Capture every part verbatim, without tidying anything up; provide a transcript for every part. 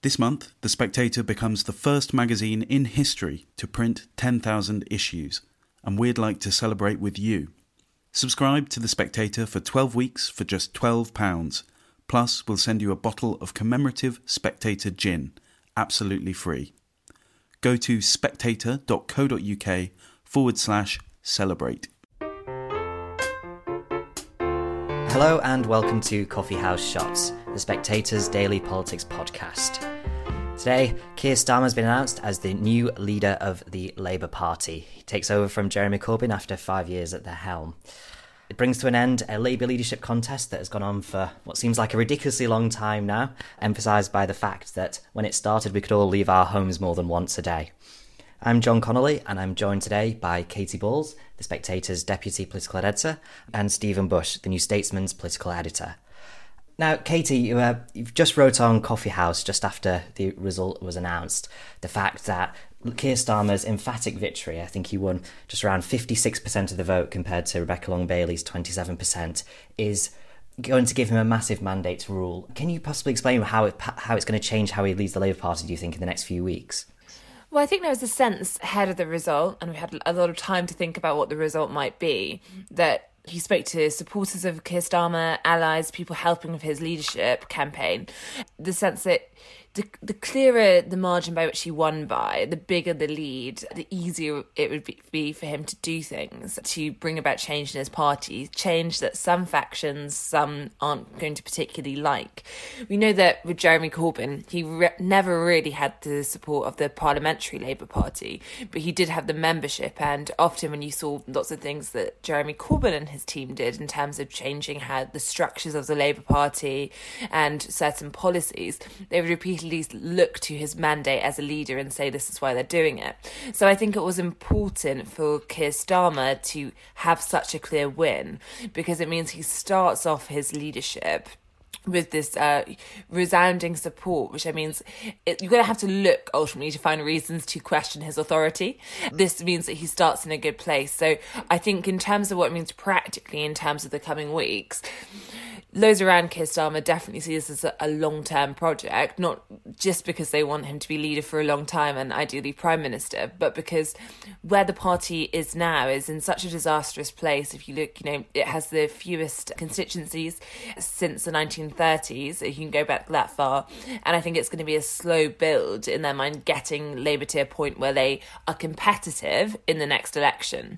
This month, The Spectator becomes the first magazine in history to print ten thousand issues, and we'd like to celebrate with you. Subscribe to The Spectator for twelve weeks for just twelve pounds. Plus, we'll send you a bottle of commemorative Spectator gin, absolutely free. Go to spectator.co.uk forward slash celebrate. Hello and welcome to Coffee House Shots, The Spectator's daily politics podcast. Today, Keir Starmer has been announced as the new leader of the Labour Party. He takes over from Jeremy Corbyn after five years at the helm. It brings to an end a Labour leadership contest that has gone on for what seems like a ridiculously long time now, emphasised by the fact that when it started we could all leave our homes more than once a day. I'm John Connolly and I'm joined today by Katy Balls, The Spectator's deputy political editor, and Stephen Bush, the New Statesman's political editor. Now, Katy, you, uh, you've just wrote on Coffee House just after the result was announced, the fact that Keir Starmer's emphatic victory, I think he won just around fifty-six percent of the vote compared to Rebecca Long-Bailey's twenty-seven percent, is going to give him a massive mandate to rule. Can you possibly explain how it, how it's going to change how he leads the Labour Party, do you think, in the next few weeks? Well, I think there was a sense ahead of the result, and we had a lot of time to think about what the result might be, that he spoke to supporters of Keir Starmer, allies, people helping with his leadership campaign. The sense that the, the clearer the margin by which he won by, the bigger the lead, the easier it would be, be for him to do things, to bring about change in his party, change that some factions, some aren't going to particularly like. We know that with Jeremy Corbyn, he re- never really had the support of the parliamentary Labour Party, but he did have the membership, and often when you saw lots of things that Jeremy Corbyn and his team did in terms of changing how the structures of the Labour Party and certain policies, they would repeatedly look to his mandate as a leader and say this is why they're doing it. So I think it was important for Keir Starmer to have such a clear win, because it means he starts off his leadership with this uh, resounding support, which means it, you're going to have to look ultimately to find reasons to question his authority. This means that he starts in a good place. So I think in terms of what it means practically in terms of the coming weeks, those around Keir Starmer definitely see this as a, a long-term project, not just because they want him to be leader for a long time and ideally Prime Minister, but because where the party is now is in such a disastrous place. If you look, you know, it has the fewest constituencies since the nineteen thirties. You can go back that far. And I think it's going to be a slow build in their mind getting Labour to a point where they are competitive in the next election.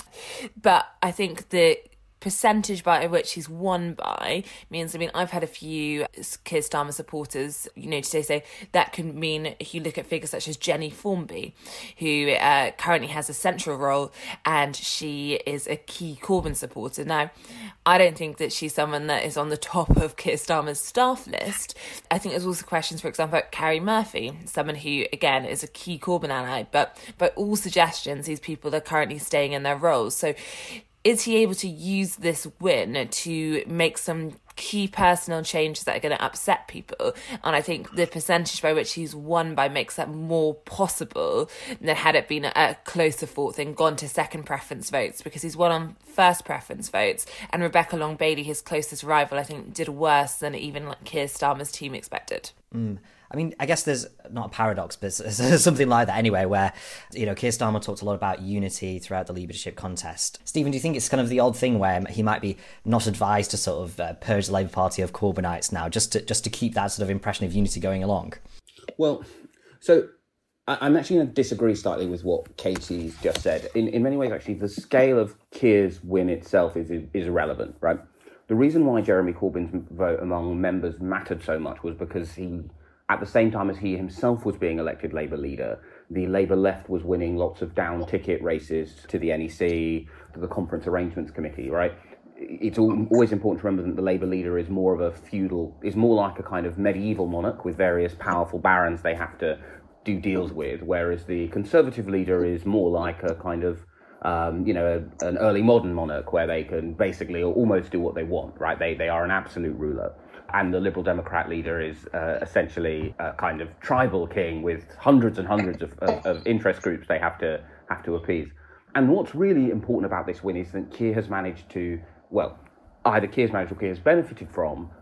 But I think the percentage by which he's won by means, I mean, I've had a few Keir Starmer supporters, you know, today say that can mean, if you look at figures such as Jenny Formby, who uh, currently has a central role and she is a key Corbyn supporter. Now, I don't think that she's someone that is on the top of Keir Starmer's staff list. I think there's also questions, for example, Carrie Murphy, someone who, again, is a key Corbyn ally, but by all suggestions, these people are currently staying in their roles. So is he able to use this win to make some key personal changes that are going to upset people? And I think the percentage by which he's won by makes that more possible than had it been a closer fought thing, gone to second preference votes, because he's won on first preference votes. And Rebecca Long-Bailey, his closest rival, I think did worse than even like Keir Starmer's team expected. Mm. I mean, I guess there's not a paradox, but something like that anyway, where, you know, Keir Starmer talked a lot about unity throughout the leadership contest. Stephen, do you think it's kind of the odd thing where he might be not advised to sort of uh, purge the Labour Party of Corbynites now, just to just to keep that sort of impression of unity going along? Well, so I'm actually going to disagree slightly with what Katie's just said. In in many ways, actually, the scale of Keir's win itself is is irrelevant, right? The reason why Jeremy Corbyn's vote among members mattered so much was because he, at the same time as he himself was being elected Labour leader, the Labour left was winning lots of down ticket races to the N E C, to the Conference Arrangements Committee, right? It's always important to remember that the Labour leader is more of a feudal, is more like a kind of medieval monarch with various powerful barons they have to do deals with, whereas the Conservative leader is more like a kind of Um, you know, a, an early modern monarch where they can basically almost do what they want, right? They they are an absolute ruler. And the Liberal Democrat leader is uh, essentially a kind of tribal king with hundreds and hundreds of, of, of interest groups they have to have to appease. And what's really important about this win is that Keir has managed to, well, either Keir's managed or Keir has benefited from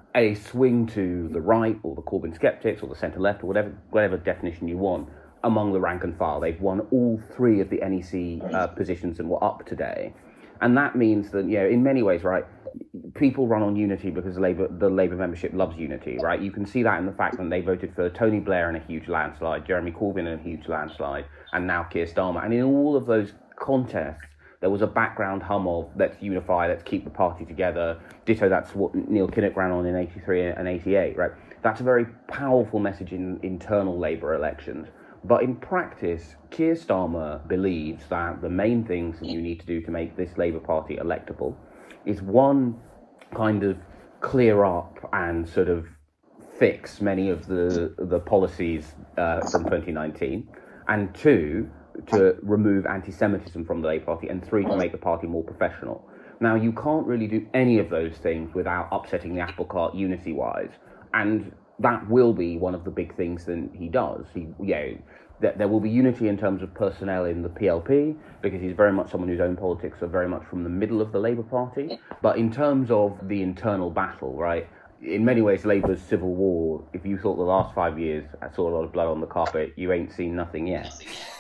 a swing to the right, or the Corbyn skeptics, or the centre-left, or whatever whatever definition you want, among the rank and file. They've won all three of the N E C uh, positions and were up today. And that means that, you know, in many ways, right, people run on unity because Labour, the Labour membership loves unity, right? You can see that in the fact that they voted for Tony Blair in a huge landslide, Jeremy Corbyn in a huge landslide, and now Keir Starmer. And in all of those contests, there was a background hum of let's unify, let's keep the party together. Ditto, that's what Neil Kinnock ran on in eighty-three and eighty-eight, right? That's a very powerful message in internal Labour elections. But in practice, Keir Starmer believes that the main things that you need to do to make this Labour Party electable is, one, kind of clear up and sort of fix many of the the policies uh, from twenty nineteen, and two, to remove anti-Semitism from the Labour Party, and three, to make the party more professional. Now, you can't really do any of those things without upsetting the apple cart unity-wise, and that will be one of the big things that he does. He, you know, that there will be unity in terms of personnel in the P L P, because he's very much someone whose own politics are very much from the middle of the Labour Party. But in terms of the internal battle, right, in many ways, Labour's civil war, if you thought the last five years saw a lot of blood on the carpet, you ain't seen nothing yet.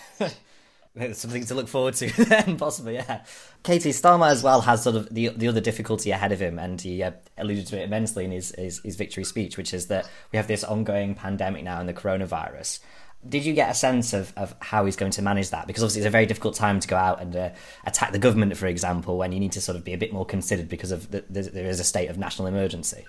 There's something to look forward to then, possibly, yeah. Katie, Starmer as well has sort of the the other difficulty ahead of him, and he uh, alluded to it immensely in his, his, his victory speech, which is that we have this ongoing pandemic now and the coronavirus. Did you get a sense of, of how he's going to manage that? Because obviously it's a very difficult time to go out and uh, attack the government, for example, when you need to sort of be a bit more considered because of the, there is a state of national emergency.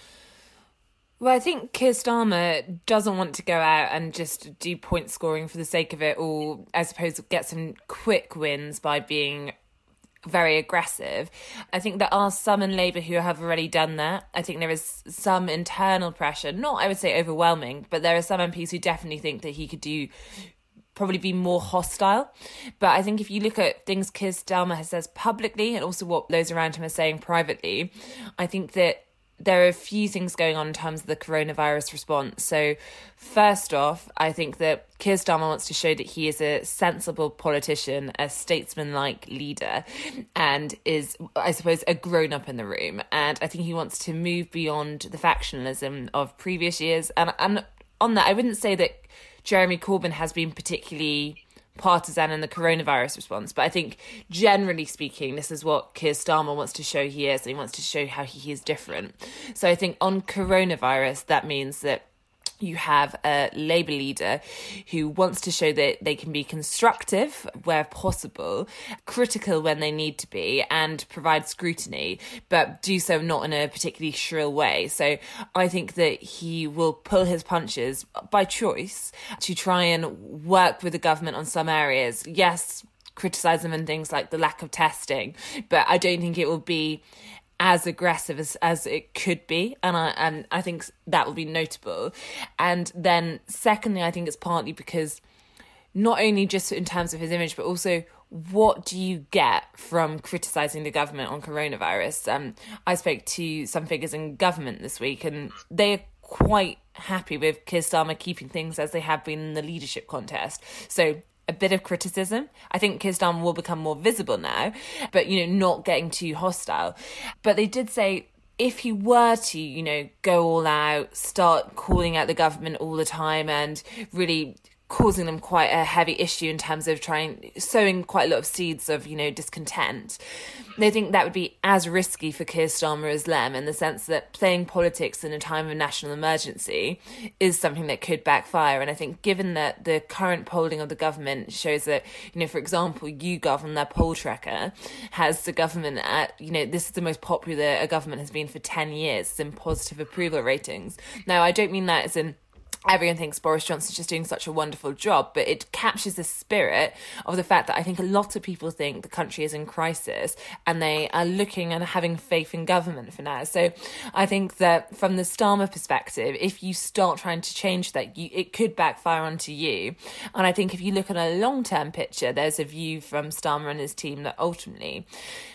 Well, I think Keir Starmer doesn't want to go out and just do point scoring for the sake of it, or I suppose get some quick wins by being very aggressive. I think there are some in Labour who have already done that. I think there is some internal pressure, not, I would say, overwhelming, but there are some M Ps who definitely think that he could do probably be more hostile. But I think if you look at things Keir Starmer has says publicly and also what those around him are saying privately, I think that there are a few things going on in terms of the coronavirus response. So first off, I think that Keir Starmer wants to show that he is a sensible politician, a statesman-like leader, and is, I suppose, a grown-up in the room. And I think he wants to move beyond the factionalism of previous years. And, and on that, I wouldn't say that Jeremy Corbyn has been particularly partisan in the coronavirus response, but I think generally speaking, this is what Keir Starmer wants to show he is, and he wants to show how he is different. So I think on coronavirus, that means that you have a Labour leader who wants to show that they can be constructive where possible, critical when they need to be, and provide scrutiny, but do so not in a particularly shrill way. So I think that he will pull his punches by choice to try and work with the government on some areas. Yes, criticise them on things like the lack of testing, but I don't think it will be as aggressive as, as it could be, and I and I think that will be notable. And then secondly, I think it's partly because not only just in terms of his image, but also what do you get from criticising the government on coronavirus? Um, I spoke to some figures in government this week, and they're quite happy with Keir Starmer keeping things as they have been in the leadership contest. So a bit of criticism. I think Keir Starmer will become more visible now, but, you know, not getting too hostile. But they did say if he were to, you know, go all out, start calling out the government all the time and really causing them quite a heavy issue in terms of trying, sowing quite a lot of seeds of, you know, discontent, they think that would be as risky for Keir Starmer as Lem, in the sense that playing politics in a time of national emergency is something that could backfire. And I think given that the current polling of the government shows that, you know, for example, YouGov on their poll tracker has the government at, you know, this is the most popular a government has been for ten years in positive approval ratings. Now, I don't mean that as in everyone thinks Boris Johnson's just doing such a wonderful job, but it captures the spirit of the fact that I think a lot of people think the country is in crisis and they are looking and having faith in government for now. So I think that from the Starmer perspective, if you start trying to change that, you, it could backfire onto you. And I think if you look at a long-term picture, there's a view from Starmer and his team that ultimately,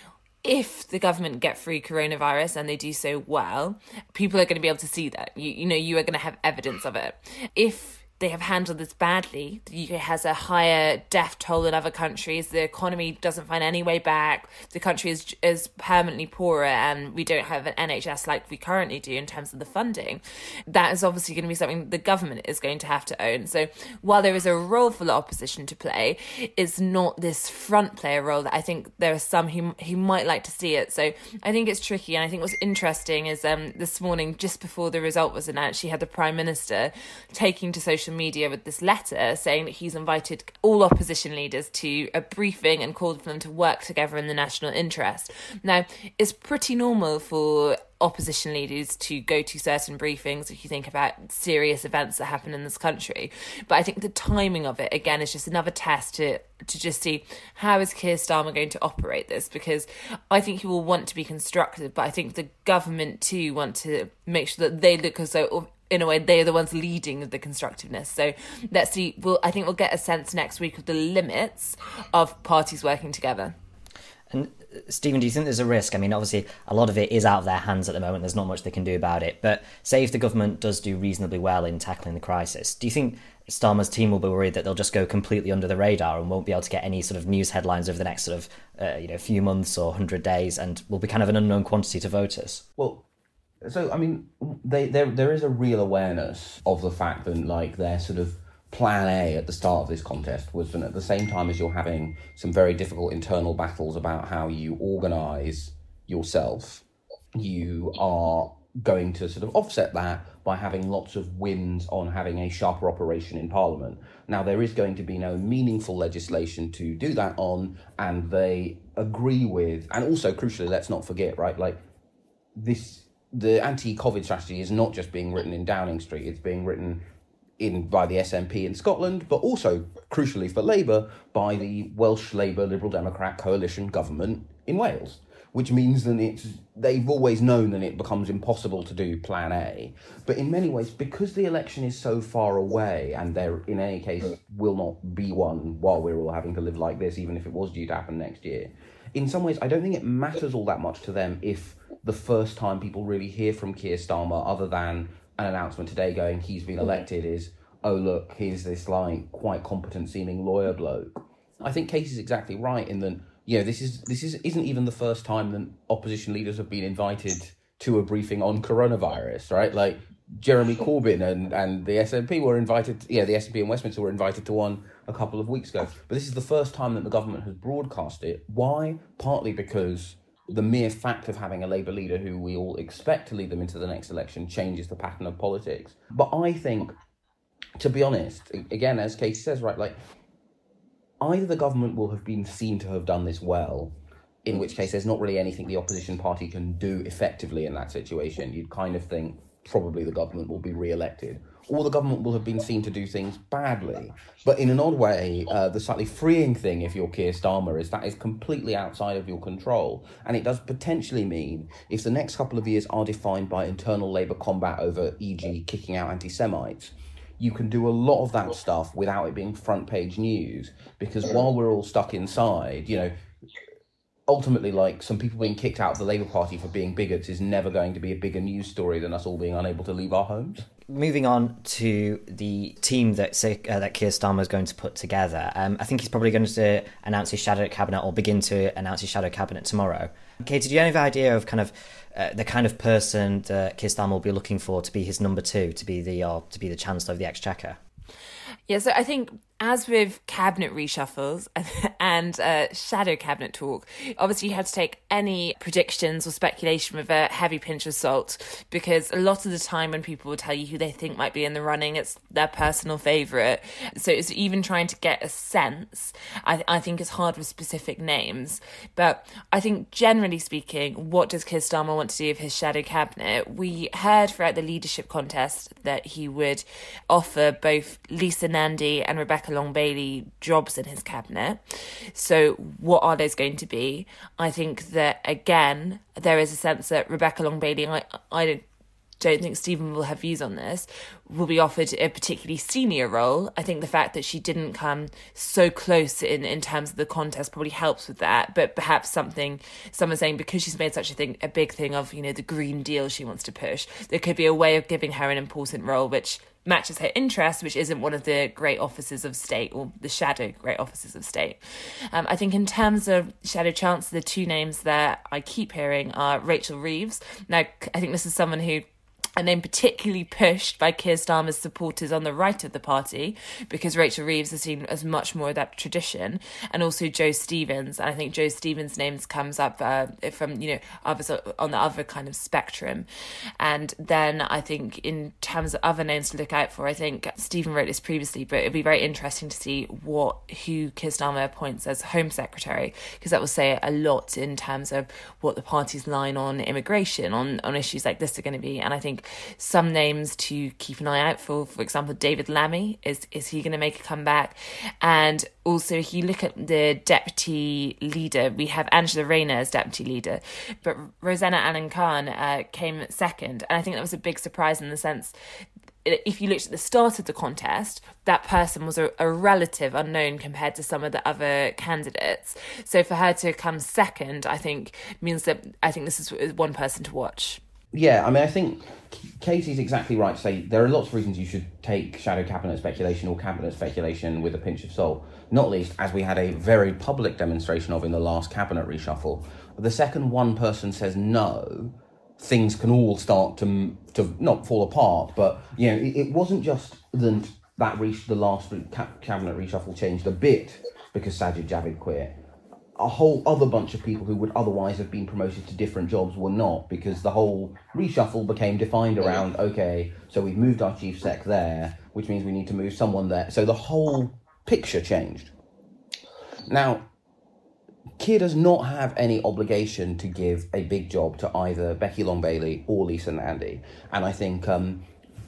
if the government get through coronavirus and they do so well, people are going to be able to see that. You, you know, you are going to have evidence of it. If they have handled this badly. The U K has a higher death toll than other countries. The economy doesn't find any way back. The country is is permanently poorer, and we don't have an N H S like we currently do in terms of the funding. That is obviously going to be something the government is going to have to own. So while there is a role for the opposition to play, it's not this front player role that I think there are some who, who might like to see it. So I think it's tricky. And I think what's interesting is um, this morning, just before the result was announced, she had the Prime Minister taking to social media with this letter saying that he's invited all opposition leaders to a briefing and called for them to work together in the national interest. Now, it's pretty normal for opposition leaders to go to certain briefings if you think about serious events that happen in this country. But I think the timing of it, again, is just another test to to just see how is Keir Starmer going to operate this, because I think he will want to be constructive, but I think the government too want to make sure that they look as though, in a way, they are the ones leading the constructiveness. So let's see. We'll, I think we'll get a sense next week of the limits of parties working together. And Stephen, do you think there's a risk? I mean, obviously, a lot of it is out of their hands at the moment. There's not much they can do about it. But say if the government does do reasonably well in tackling the crisis, do you think Starmer's team will be worried that they'll just go completely under the radar and won't be able to get any sort of news headlines over the next sort of uh, you know few months or one hundred days, and will be kind of an unknown quantity to voters? Well, so, I mean, they, there there is a real awareness of the fact that, like, their sort of plan A at the start of this contest was that at the same time as you're having some very difficult internal battles about how you organise yourself, you are going to sort of offset that by having lots of wins on having a sharper operation in Parliament. Now, there is going to be no meaningful legislation to do that on, and they agree with, and also, crucially, let's not forget, right, like, this, the anti-COVID strategy is not just being written in Downing Street, it's being written in by the S N P in Scotland, but also, crucially for Labour, by the Welsh Labour Liberal Democrat coalition government in Wales, which means that it's, they've always known that it becomes impossible to do Plan A. But in many ways, because the election is so far away, and there, in any case, will not be one while we're all having to live like this, even if it was due to happen next year, in some ways, I don't think it matters all that much to them if the first time people really hear from Keir Starmer, other than an announcement today going, he's been elected, is, oh, look, here's this, like, quite competent-seeming lawyer bloke. I think Casey's exactly right in that, you know, this is this is isn't even the first time that opposition leaders have been invited to a briefing on coronavirus, right? Like, Jeremy Corbyn and, and the S N P were invited, yeah, the S N P and Westminster were invited to one a couple of weeks ago. But this is the first time that the government has broadcast it. Why? Partly because the mere fact of having a Labour leader who we all expect to lead them into the next election changes the pattern of politics. But I think, to be honest, again, as Katie says, right, like, either the government will have been seen to have done this well, in which case there's not really anything the opposition party can do effectively in that situation. You'd kind of think probably the government will be re-elected, or the government will have been seen to do things badly. But in an odd way, uh, the slightly freeing thing, if you're Keir Starmer, is that is completely outside of your control. And it does potentially mean, if the next couple of years are defined by internal Labour combat over, for example, kicking out anti-Semites, you can do a lot of that stuff without it being front page news. Because while we're all stuck inside, you know, ultimately, like, some people being kicked out of the Labour Party for being bigots is never going to be a bigger news story than us all being unable to leave our homes. Moving on to the team that uh, that Keir Starmer is going to put together, um, I think he's probably going to announce his shadow cabinet, or begin to announce his shadow cabinet tomorrow. Katie, do you have any idea of kind of uh, the kind of person that Keir Starmer will be looking for to be his number two, to be the or to be the Chancellor of the Exchequer? Yeah, so I think, as with cabinet reshuffles and uh, shadow cabinet talk, obviously you have to take any predictions or speculation with a heavy pinch of salt, because a lot of the time when people will tell you who they think might be in the running, it's their personal favourite. So it's even trying to get a sense, I, I think it's hard with specific names. But I think, generally speaking, what does Keir Starmer want to do with his shadow cabinet? We heard throughout the leadership contest that he would offer both Lisa Nandy and Rebecca Long-Bailey jobs in his cabinet. So what are those going to be? I think that, again, there is a sense that Rebecca Long-Bailey, I, I don't, don't think Stephen will have views on this, will be offered a particularly senior role. I think the fact that she didn't come so close in, in terms of the contest probably helps with that. But perhaps something, someone saying, because she's made such a thing, a big thing of, you know, the Green Deal she wants to push, there could be a way of giving her an important role, which matches her interests, which isn't one of the great offices of state or the shadow great offices of state. Um, I think in terms of Shadow Chancellor, the two names that I keep hearing are Rachel Reeves. Now, I think this is someone who a name particularly pushed by Keir Starmer's supporters on the right of the party, because Rachel Reeves is seen as much more of that tradition, and also Joe Stevens. And I think Joe Stevens' name comes up uh, from, you know, others on the other kind of spectrum. And then I think in terms of other names to look out for, I think Stephen wrote this previously, but it'd be very interesting to see what who Keir Starmer appoints as Home Secretary, because that will say a lot in terms of what the party's line on immigration, on, on issues like this are going to be. And I think some names to keep an eye out for, for example, David Lammy, is is he going to make a comeback? And also, if you look at the deputy leader, we have Angela Rayner as deputy leader, but Rosanna Allen-Khan uh, came second. And I think that was a big surprise in the sense, if you looked at the start of the contest, that person was a, a relative unknown compared to some of the other candidates. So for her to come second, I think, means that I think this is one person to watch. Yeah, I mean, I think Katie's exactly right to say there are lots of reasons you should take shadow cabinet speculation or cabinet speculation with a pinch of salt, not least as we had a very public demonstration of in the last cabinet reshuffle. The second one person says no, things can all start to to not fall apart, but, you know, it, it wasn't just that, that re- the last cabinet reshuffle changed a bit because Sajid Javid quit. A whole other bunch of people who would otherwise have been promoted to different jobs were not, because the whole reshuffle became defined around, okay, so we've moved our chief sec there, which means we need to move someone there. So the whole picture changed. Now, Keir does not have any obligation to give a big job to either Becky Long-Bailey or Lisa Nandy. And I think, um,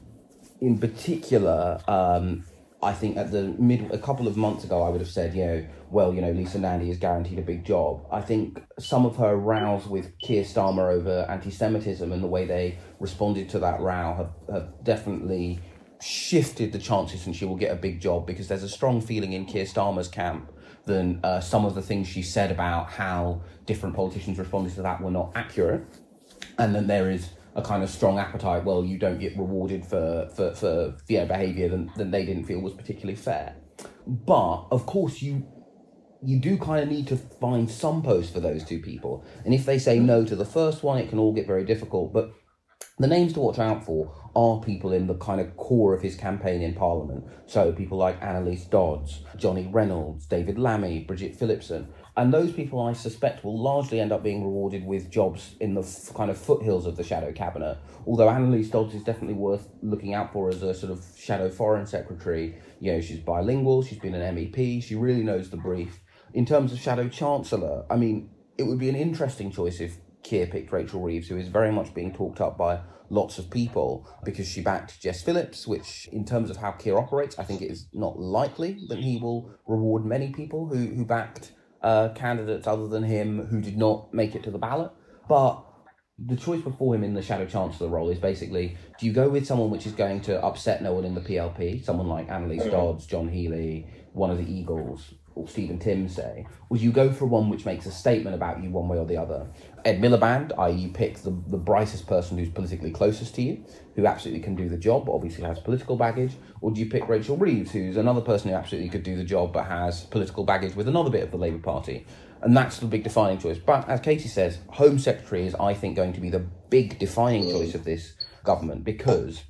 in particular, um, I think at the mid, a couple of months ago, I would have said, you know, well, you know, Lisa Nandy is guaranteed a big job. I think some of her rows with Keir Starmer over anti-Semitism and the way they responded to that row have, have definitely shifted the chances and she will get a big job, because there's a strong feeling in Keir Starmer's camp than uh, some of the things she said about how different politicians responded to that were not accurate. And then there is a kind of strong appetite, well, you don't get rewarded for, for, for you know, behaviour that, that they didn't feel was particularly fair. But, of course, you you do kind of need to find some post for those two people. And if they say no to the first one, it can all get very difficult. But the names to watch out for are people in the kind of core of his campaign in Parliament. So people like Annalise Dodds, Johnny Reynolds, David Lammy, Bridget Phillipson. And those people, I suspect, will largely end up being rewarded with jobs in the f- kind of foothills of the shadow cabinet. Although Annalise Dodds is definitely worth looking out for as a sort of shadow foreign secretary. You know, she's bilingual, she's been an M E P, she really knows the brief. In terms of shadow chancellor, I mean, it would be an interesting choice if Keir picked Rachel Reeves, who is very much being talked up by lots of people because she backed Jess Phillips, which in terms of how Keir operates, I think it is not likely that he will reward many people who, who backed uh, candidates other than him who did not make it to the ballot. But the choice before him in the shadow chancellor role is basically, do you go with someone which is going to upset no one in the P L P, someone like Annalise Dodds, John Healey, one of the Eagles, or Stephen Timms say, or do you go for one which makes a statement about you one way or the other? Ed Miliband, that is you pick the, the brightest person who's politically closest to you, who absolutely can do the job, but obviously has political baggage, or do you pick Rachel Reeves, who's another person who absolutely could do the job, but has political baggage with another bit of the Labour Party? And that's the big defining choice. But as Katie says, Home Secretary is, I think, going to be the big defining choice of this government, because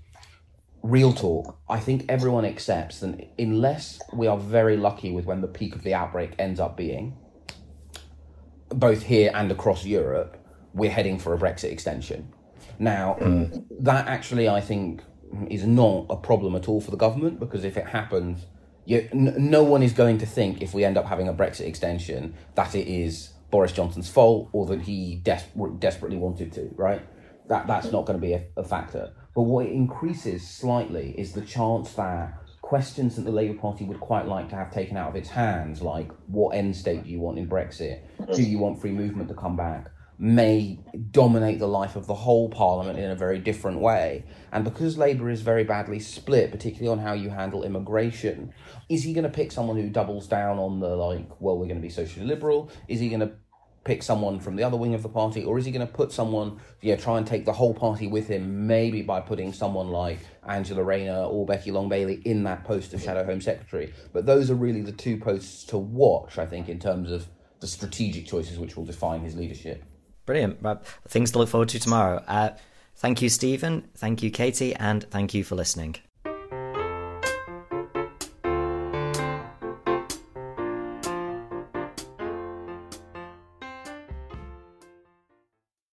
real talk, I think everyone accepts that unless we are very lucky with when the peak of the outbreak ends up being, both here and across Europe, we're heading for a Brexit extension. Now, mm. that actually, I think, is not a problem at all for the government, because if it happens, you, n- no one is going to think, if we end up having a Brexit extension, that it is Boris Johnson's fault or that he des- desperately wanted to, right? That That's not going to be a, a factor. But what it increases slightly is the chance that questions that the Labour Party would quite like to have taken out of its hands, like what end state do you want in Brexit? Do you want free movement to come back? May dominate the life of the whole Parliament in a very different way. And because Labour is very badly split, particularly on how you handle immigration, is he going to pick someone who doubles down on the, like, well, we're going to be socially liberal? Is he going to pick someone from the other wing of the party, or is he going to put someone, you know, try and take the whole party with him, maybe by putting someone like Angela Rayner or Becky Long Bailey in that post of Shadow Home Secretary? But those are really the two posts to watch, I think, in terms of the strategic choices which will define his leadership. Brilliant. Things to look forward to tomorrow. Uh, thank you, Stephen. Thank you, Katie. And thank you for listening.